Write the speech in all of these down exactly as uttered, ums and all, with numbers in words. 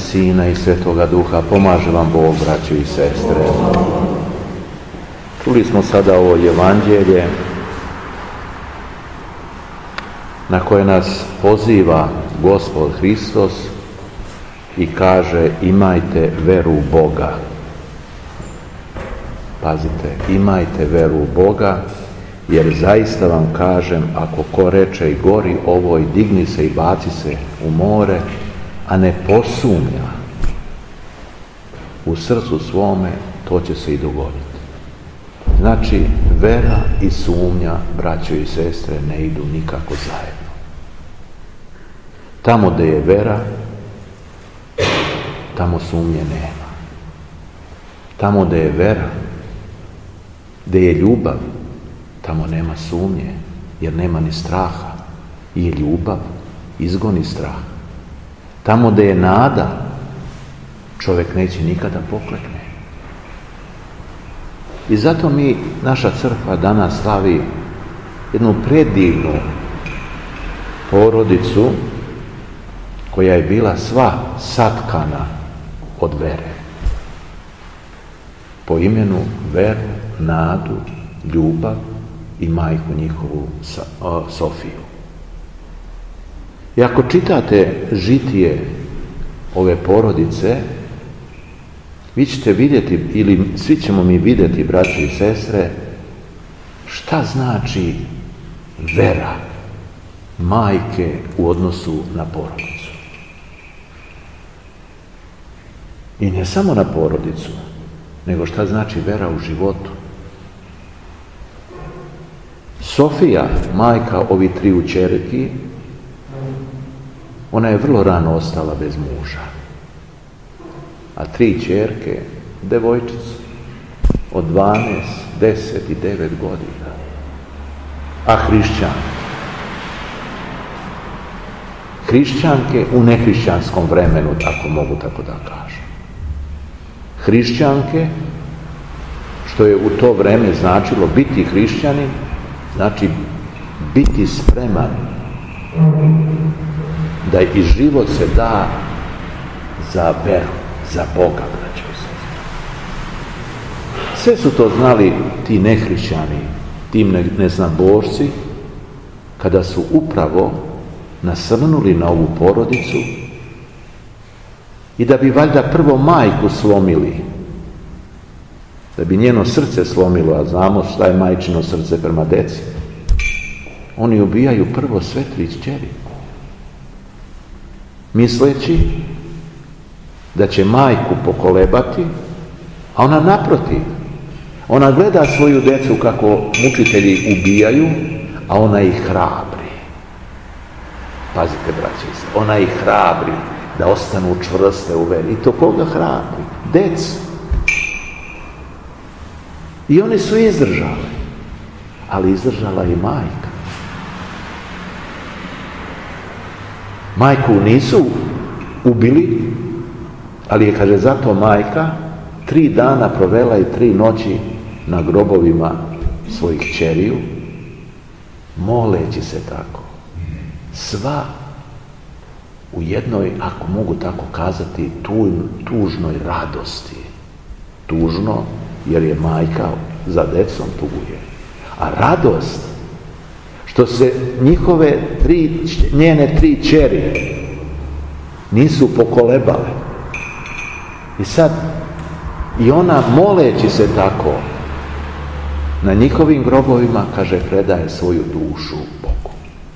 Sina i Svetoga Duha. Pomaže vam Bog, braćo i sestre. Čuli smo sada ovo evanđelje na koje nas poziva Gospod Hristos i kaže: imajte veru u Boga. Pazite, imajte veru u Boga, jer zaista vam kažem, ako ko reče i gori ovoj, digni se i baci se u more, a ne posumnja u srcu svome, to će se i dogoditi. Znači, vera i sumnja, braćo i sestre, ne idu nikako zajedno. Tamo gdje je vera, tamo sumnje nema. Tamo gdje je vera, gdje je ljubav, tamo nema sumnje, jer nema ni straha. I ljubav izgoni strah. Tamo gdje je nada, čovjek neće nikada poklekne. I zato mi, naša crkva danas slavi jednu predivnu porodicu koja je bila sva satkana od vere. Po imenu veru, nadu, ljubav i majku njihovu Sofiju. I ako čitate žitije ove porodice, vi ćete vidjeti, ili svi ćemo mi vidjeti, braći i sestre, šta znači vera majke u odnosu na porodicu. I ne samo na porodicu, nego šta znači vera u životu. Sofija, majka ovih triju ćerki, ona je vrlo rano ostala bez muža. A tri ćerke, devojčice, od dvanaest, deset i devet godina. A hrišćanke. Hrišćanke u nehrišćanskom vremenu, ako mogu tako da kažem. Hrišćanke, što je u to vreme značilo biti hrišćanin, znači biti spreman da i život se da za veru, za Boga, braćo i sestre. Sve su to znali ti nehrišćani, ti neznabošci, kada su upravo nasrnuli na ovu porodicu i da bi valjda prvo majku slomili, da bi njeno srce slomilo, a znamo šta je majčino srce prema deci. Oni ubijaju prvo sve tri kćeri, misleći da će majku pokolebati, a ona naprotiv. Ona gleda svoju decu kako mučitelji ubijaju, a ona ih hrabri. Pazite, braći, ona ih hrabri da ostanu čvrste u veri. I to koga hrabri? Decu. I oni su izdržali, ali izdržala i majka. Majku nisu ubili, ali je, kaže, zato majka tri dana provela i tri noći na grobovima svojih kćeriju, moleći se tako. Sva u jednoj, ako mogu tako kazati, tu, tužnoj radosti. Tužno, jer je majka za decom tuguje. A radost, što se njihove tri, njene tri kćeri nisu pokolebale. I sad, i ona, moleći se tako, na njihovim grobovima, kaže, predaje svoju dušu Bogu.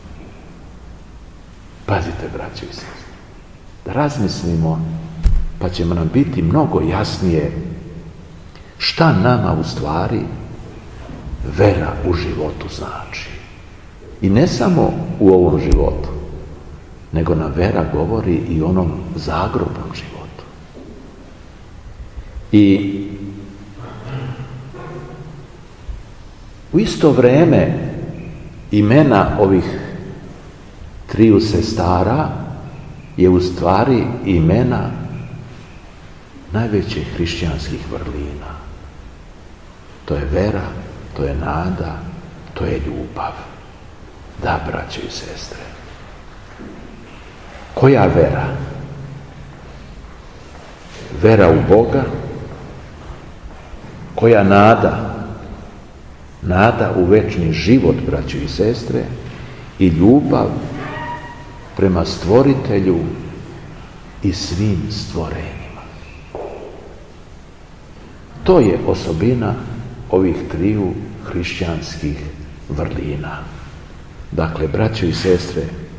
Pazite, braćo i sestre, da razmislimo, pa će nam biti mnogo jasnije šta nama u stvari vera u životu znači. I ne samo u ovom životu, nego na vera govori i onom zagrobnom životu. I u isto vrijeme imena ovih triju sestara je u stvari imena najvećih hrišćanskih vrlina. To je vera, to je nada, to je ljubav. Da, braćo i sestre. Koja vera? vera u Boga, koja nada, nada u večni život, braćo i sestre, i ljubav prema Stvoritelju i svim stvorenjima. To je osobina ovih triju hrišćanskih vrlina. Dakle, braćo i sestre,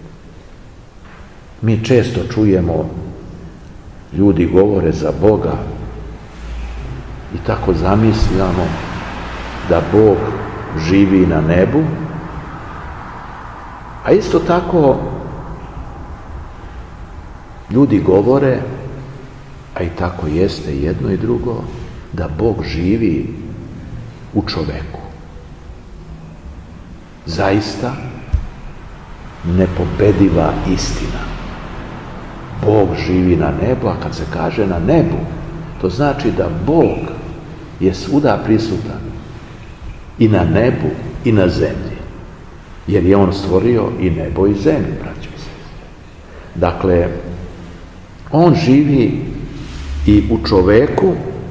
mi često čujemo, ljudi govore za Boga i tako zamišljamo da Bog živi na nebu, a isto tako ljudi govore, a i tako jeste jedno i drugo, da Bog živi u čoveku. Zaista nepobediva istina. Bog živi na nebu, a kad se kaže na nebu, to znači da Bog je svuda prisutan, i na nebu i na zemlji, jer je On stvorio i nebo i zemlju, braćo i sestre. Dakle, On živi i u čoveku,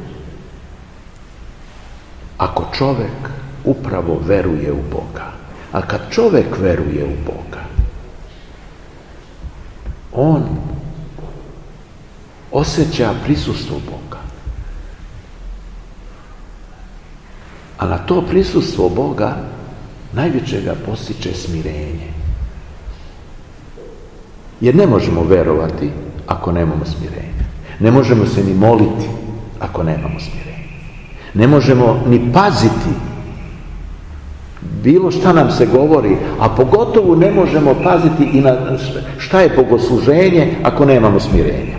ako čovek upravo veruje u Boga. A kad čovek veruje u Boga, on osjeća prisustvo Boga. A na to prisustvo Boga najviše ga postiče smirenje. Jer ne možemo verovati ako nemamo smirenja. Ne možemo se ni moliti ako nemamo smirenja. Ne možemo ni paziti bilo šta nam se govori, a pogotovo ne možemo paziti i na šta je bogosluženje ako nemamo smirenja.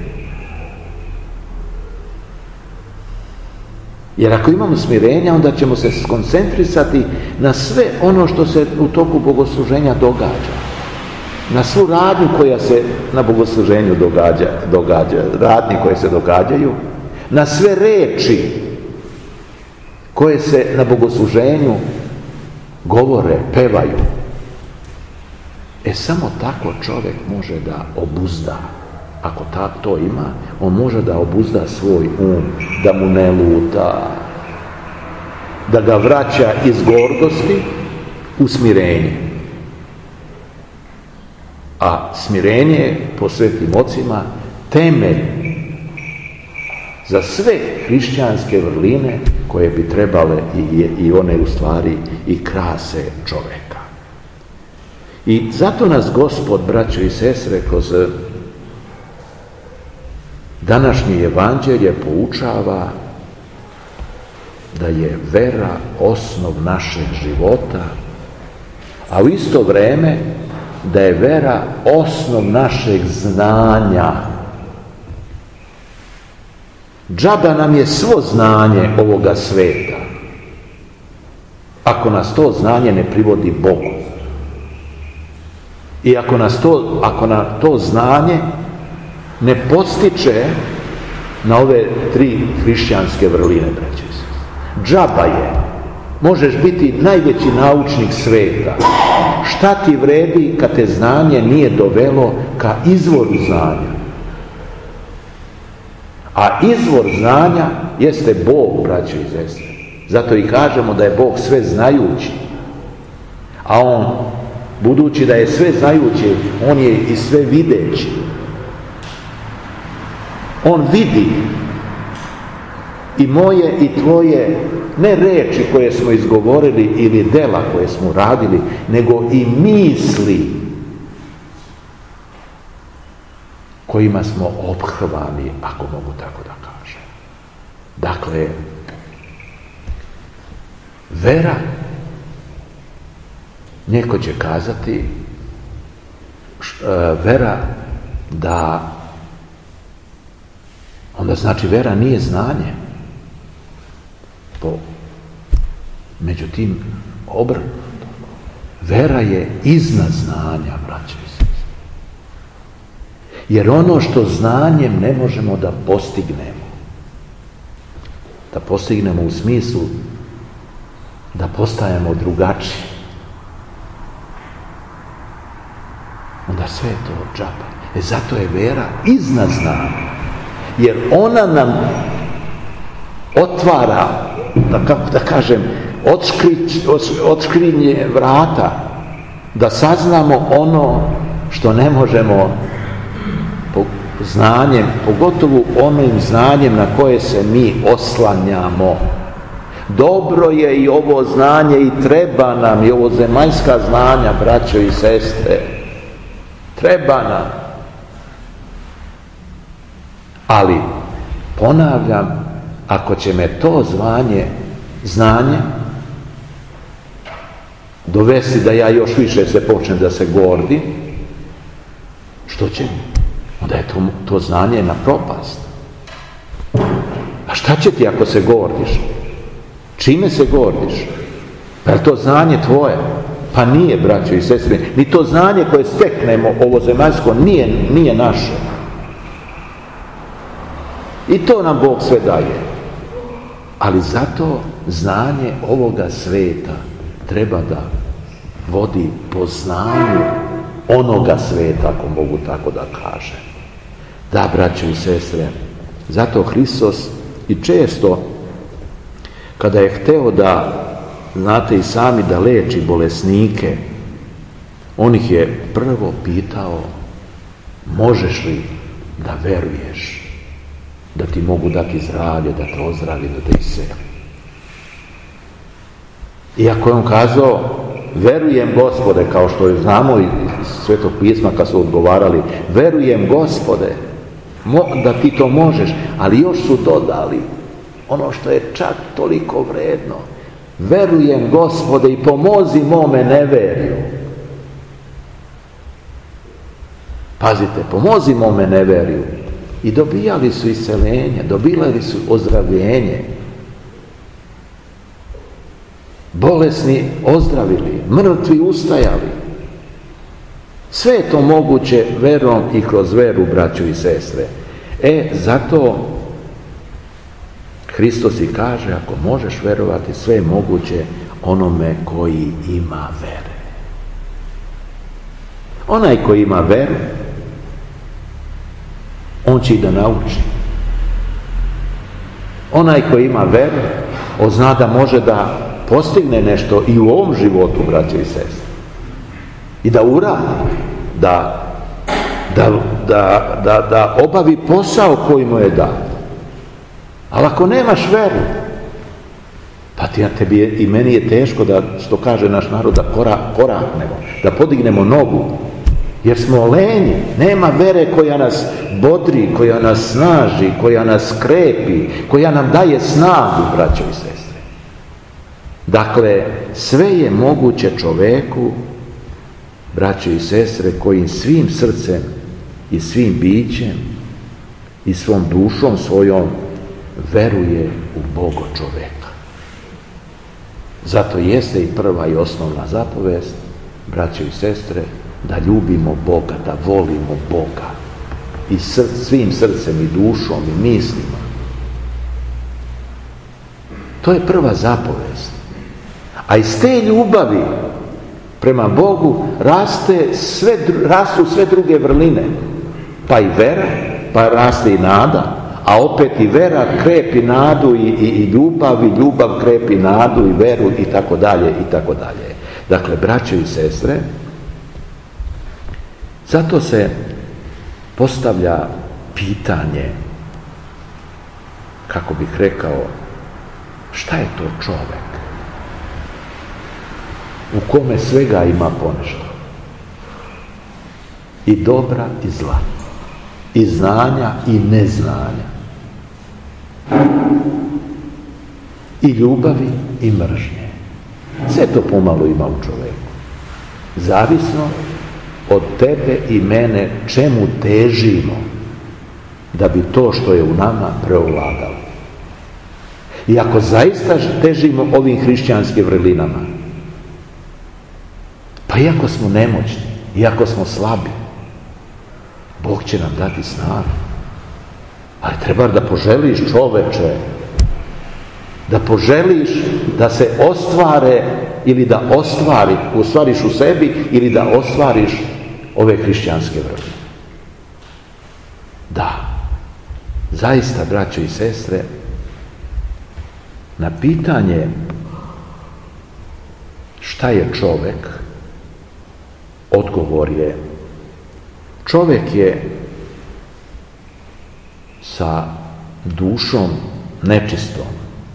Jer ako imamo smirenja, onda ćemo se skoncentrisati na sve ono što se u toku bogosluženja događa. Na svu radnju koja se na bogosluženju događa, događa, radnje koje se događaju, na sve reči koje se na bogosluženju govore, pevaju. E samo tako čovjek može da obuzda. Ako to ima, on može da obuzda svoj um, da mu ne luta, da ga vraća iz gordosti u smirenje. A smirenje je po svetim ocima temelj za sve hrišćanske vrline koje bi trebale i, i one u stvari i krase čoveka. I zato nas Gospod, braćo i sestre, kroz današnje evanđelje poučava da je vera osnov našeg života, a u isto vrijeme da je vera osnov našeg znanja. Džaba nam je svo znanje ovoga sveta, ako nas to znanje ne privodi Bogu. I ako nas to, ako na to znanje ne postiče na ove tri hrišćanske vrline, braće i sestre. Džaba je. Možeš biti najveći naučnik sveta. Šta ti vredi kad te znanje nije dovelo ka izvoru znanja? A izvor znanja jeste Bog, braće i sestre. Zato i kažemo da je Bog sve znajući. A On, budući da je sve znajući, On je i sve videći. On vidi i moje i tvoje, ne reči koje smo izgovorili ili dela koje smo radili, nego i misli kojima smo ophrvani, ako mogu tako da kažem. Dakle, vera, neko će kazati, vera da, onda znači vera nije znanje. Po, međutim, obrnuto. Vera je iznad znanja, braće i sestre. Jer ono što znanjem ne možemo da postignemo, da postignemo u smislu da postajemo drugačiji, onda sve je to džaba. E zato je vera iznad znanja. jer ona nam otvara, da, kako da kažem, otškrinje vrata, da saznamo ono što ne možemo znanjem, pogotovo onim znanjem na koje se mi oslanjamo. Dobro je i ovo znanje i treba nam i ovo zemaljska znanja, braćo i sestre. Treba nam. Ali, ponavljam, ako će me to zvanje, znanje, dovesti da ja još više se počnem da se gordim, što će mi? Onda je to, to znanje na propast. A šta će ti ako se gordiš? Čime se gordiš? Pa je to znanje tvoje? Pa nije, braćo i sestre. Ni to znanje koje steknemo, ovo zemaljsko, nije, nije naše. I to nam Bog sve daje. Ali zato znanje ovoga sveta treba da vodi po znanju onoga sveta, ako mogu tako da kažem. Da, braćo i sestre, zato Hristos i često kada je hteo da, znate i sami, da leči bolesnike, on ih je prvo pitao: možeš li da veruješ da ti mogu dati zdravlje, da te ozdravi, da te iseli? Iako je on kazao: verujem, Gospode, kao što je znamo iz Svetog pisma kad su odgovarali, verujem, Gospode, da ti to možeš, ali još su dodali ono što je čak toliko vredno: verujem, Gospode, i pomozi mome neverju. Pazite, pomozi mome neverju. I dobijali su isceljenje, dobijali su ozdravljenje. Bolesni ozdravili, mrtvi ustajali. Sve je to moguće verom i kroz veru, braćo i sestre. E, zato Hristos i kaže: ako možeš verovati, sve je moguće onome koji ima vere. Onaj koji ima veru, on će i da nauči. Onaj koji ima veru, on zna da može da postigne nešto i u ovom životu, braće i sestre. I da uradi, da, da, da, da, da obavi posao koji mu je dat. Ali ako nemaš veru, pa ti, tebi je, i meni je teško da, što kaže naš narod, da korak, koraknemo, da podignemo nogu. Jer smo lenji, nema vere koja nas bodri, koja nas snaži, koja nas krepi, koja nam daje snagu, braćo i sestre. Dakle, sve je moguće čoveku, braćo i sestre, koji svim srcem i svim bićem i svom dušom svojom veruje u Boga čoveka. Zato jeste i prva i osnovna zapovest, braćo i sestre, da ljubimo Boga, da volimo Boga i sr- svim srcem i dušom i mislima. To je prva zapovest. A iz te ljubavi prema Bogu raste sve, rastu sve druge vrline. Pa i vera, pa raste i nada, a opet i vera krepi nadu i, i, i ljubav, i ljubav krepi nadu i veru i tako dalje i tako dalje. Dakle, braćo i sestre, zato se postavlja pitanje, kako bih rekao, šta je to čovek u kome svega ima ponešto, i dobra i zla, i znanja i neznanja, i ljubavi i mržnje. Sve to pomalo ima u čoveku. Zavisno od tebe i mene čemu težimo da bi to što je u nama preovladalo. I ako zaista težimo ovim hrišćanskim vrlinama, pa iako smo nemoćni, iako smo slabi, Bog će nam dati snagu. Ali treba da poželiš, čoveče, da poželiš da se ostvare ili da ostvari, ostvariš u sebi ili da ostvariš ove hrišćanske vrline. Da. zaista, braćo i sestre, na pitanje šta je čovjek, odgovor je: čovjek je sa dušom nečistom,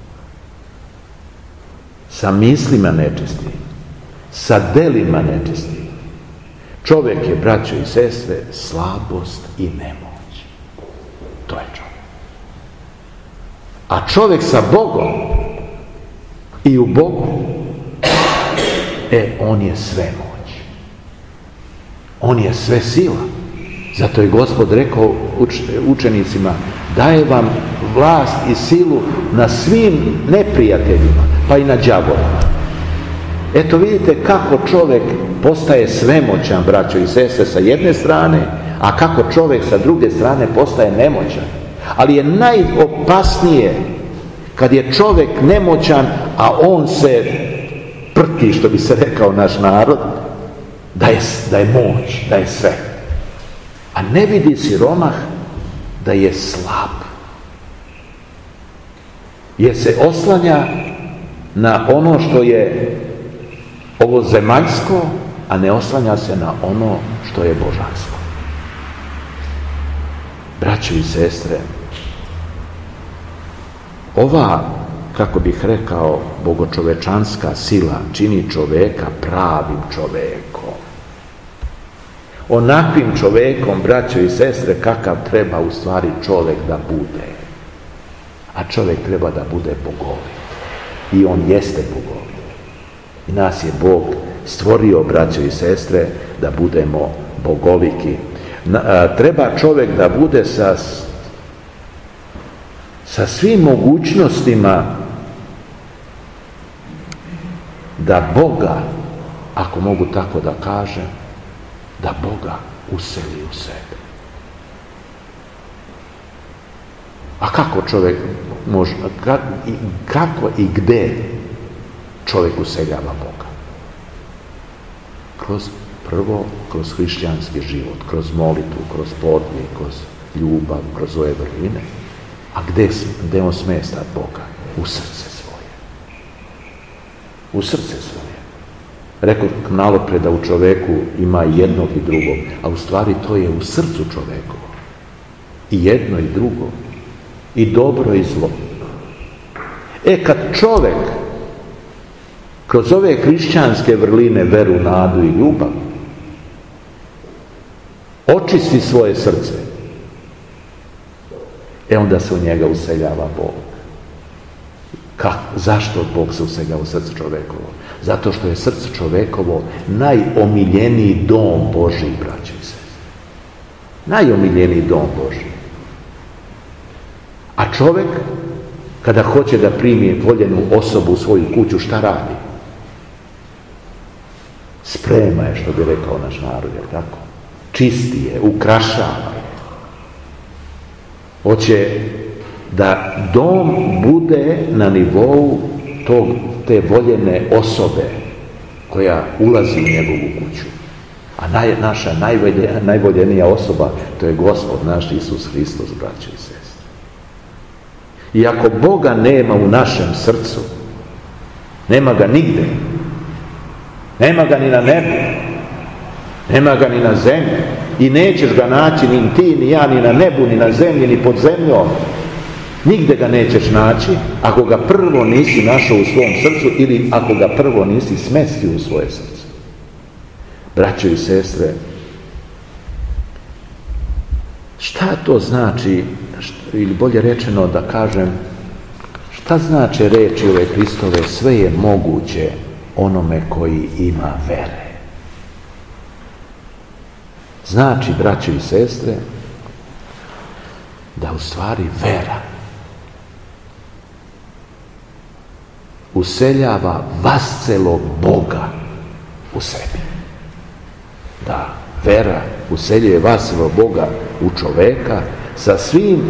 sa mislima nečistim, sa delima nečistim. Čovjek je, braćo i sestre, slabost i nemoć. To je čovjek. A čovjek sa Bogom i u Bogu, e, on je sve moć. On je sve sila. Zato je Gospod rekao učenicima: daje vam vlast i silu na svim neprijateljima, pa i na đavolima. Eto vidite kako čovjek postaje svemoćan, braćo i sestre, sa jedne strane, a kako čovjek sa druge strane postaje nemoćan. Ali je najopasnije kad je čovjek nemoćan, a on se prti, što bi se rekao naš narod, da je, da je moć, da je sve. A ne vidi siromah da je slab. Jer se oslanja na ono što je ovo zemaljsko, a ne oslanja se na ono što je božansko. Braćo i sestre, ova, kako bih rekao, bogočovečanska sila čini čoveka pravim čovekom. Onakvim čovekom, braćo i sestre, kakav treba u stvari čovjek da bude. A čovjek treba da bude bogovit. I on jeste bogovit. I nas je Bog stvorio, braćo i sestre, da budemo bogoviki. Treba čovjek da bude sa, sa svim mogućnostima da Boga, ako mogu tako da kažem, da Boga useli u sebe. A kako čovjek može, kako i gde čovjek useljava Boga? Kroz, prvo, kroz hrišćanski život, kroz molitvu, kroz podvig, kroz ljubav, kroz ove vrline. A gde, gde on smesta Boga? U srce svoje. U srce svoje. Rekao malopre da u čoveku ima jednog i drugog, a u stvari to je u srcu čovekovo. I jedno i drugo. I dobro i zlo. E kad čovek kroz ove hrišćanske vrline, veru, nadu i ljubav, očisti svoje srce, e onda se u njega useljava Bog. Ka, zašto Bog se useljava u srce čovekovo? Zato što je srce čovekovo najomiljeniji dom Božji, braćo i sestre. Najomiljeniji dom Božji. A čovjek, kada hoće da primi voljenu osobu u svoju kuću, šta radi? Sprema je, što bi rekao naš narod, jel tako? Čisti je, ukrašava je. Hoće da dom bude na nivou tog, te voljene osobe koja ulazi u njegovu kuću. A naj, naša najvolje, najvoljenija osoba, to je Gospod naš Isus Hristos, braćo i sestre. I ako Boga nema u našem srcu, nema ga nigde, nema ga ni na nebu, nema ga ni na zemlji, i nećeš ga naći ni ti, ni ja, ni na nebu, ni na zemlji, ni pod zemljom. Nigde ga nećeš naći ako ga prvo nisi našao u svom srcu ili ako ga prvo nisi smestio u svoje srce. Braćo i sestre, šta to znači, ili bolje rečeno da kažem, šta znači reči ove Hristove: sve je moguće onome koji ima vere? Znači, braćo i sestre, da u stvari vera useljava vascelog Boga u sebi. Da, vera useljuje vascelog Boga u čoveka sa svim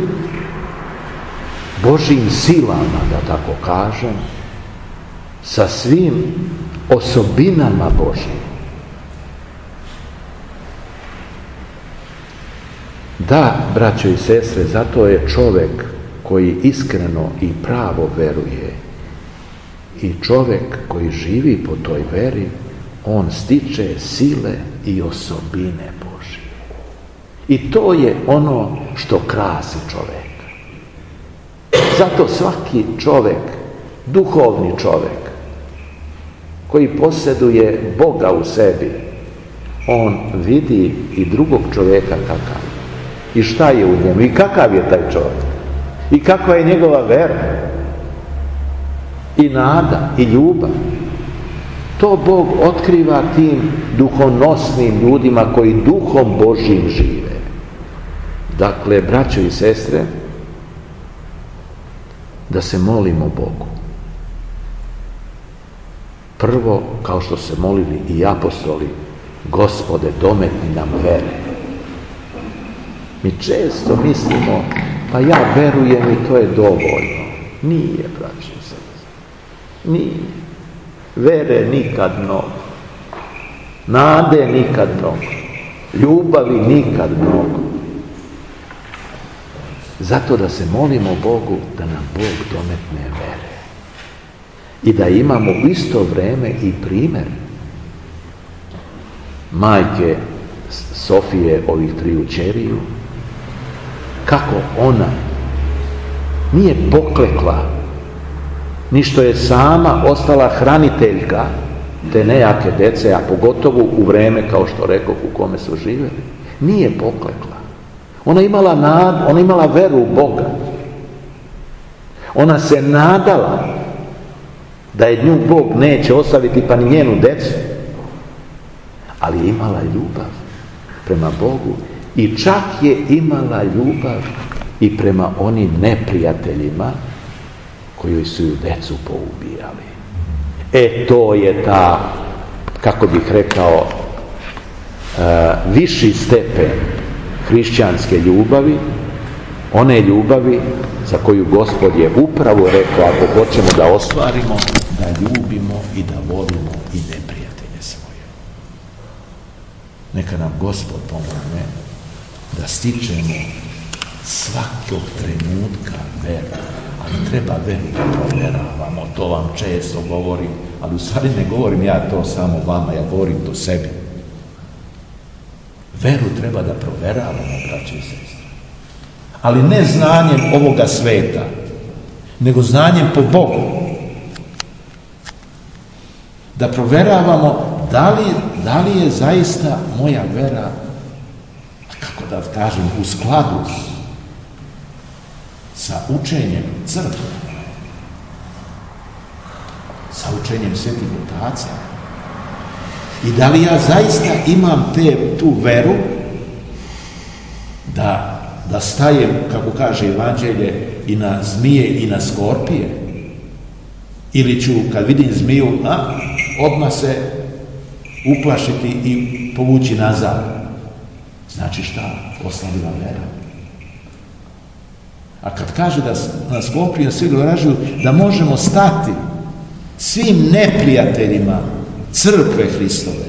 Božjim silama, da tako kažem, sa svim osobinama Božjim. Da, braćo i sestre, zato je čovjek koji iskreno i pravo veruje i čovjek koji živi po toj veri, on stiče sile i osobine Božje. I to je ono što krasi čovjeka. Zato svaki čovjek, duhovni čovjek, koji posjeduje Boga u sebi, on vidi i drugog čovjeka kakav. I šta je u njemu? I kakav je taj čovjek? I kakva je njegova vera? I nada, i ljubav. To Bog otkriva tim duhonosnim ljudima koji duhom Božjim žive. Dakle, braćo i sestre, da se molimo Bogu. Prvo, kao što se molili i apostoli, Gospode, dometni nam vere. Mi često mislimo, pa ja verujem i to je dovoljno. Nije, braćo i sestre. Nije. Vere nikad mnogo. Nade nikad mnogo. Ljubavi nikad mnogo. Zato da se molimo Bogu da nam Bog dometne vere. I da imamo u isto vrijeme i primjer majke Sofije, ovih triju ćeriju, kako ona nije poklekla, ni što je sama ostala hraniteljka te nejake dece, a pogotovo u vrijeme, kao što rekoh, u kome su živjeli. Nije poklekla. Ona imala nad, ona imala veru u Boga. Ona se nadala da je nju Bog neće ostaviti, pa ni njenu decu. Ali je imala ljubav prema Bogu i čak je imala ljubav i prema onim neprijateljima koji su ju decu poubijali. E, to je ta, kako bih rekao, uh, viši stepen hrišćanske ljubavi, one ljubavi za koju Gospod je upravo rekao, ako hoćemo da ostvarimo, da ljubimo i da volimo i neprijatelje svoje. Neka nam Gospod pomogne da stičemo svakog trenutka veru, ali treba veru da provjeravamo, to vam često govorim, ali u stvari ne govorim ja to samo vama, ja govorim to sebi. Veru treba da provjeravamo, braće i sestre, ali ne znanjem ovoga sveta, nego znanjem po Bogu. Da provjeravamo da li, da li je zaista moja vera, kako da kažem, u skladu sa učenjem crkve, sa učenjem svetih otaca. I da li ja zaista imam te, tu veru da, da stajem, kako kaže Evanđelje, i na zmije i na skorpije? Ili ću, kad vidim zmiju, a, odmah se uplašiti i povući nazad? Znači šta? Oslabila vera. A kad kaže da na skorpije svi doražuju, da možemo stati svim neprijateljima crkve Hristove,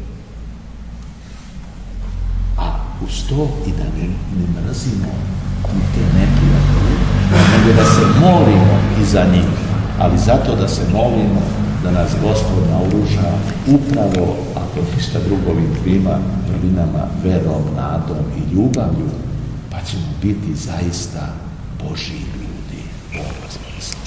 a uz to i da ne, ne mrzimo i te neprijatelje, nego da se molimo i za njih, ali zato da se molimo da nas Gospod naoruža upravo, ako ništa drugo, ovim trima vrlinama, verom, nadom i ljubavlju, pa ćemo biti zaista Božji ljudi. Bog vas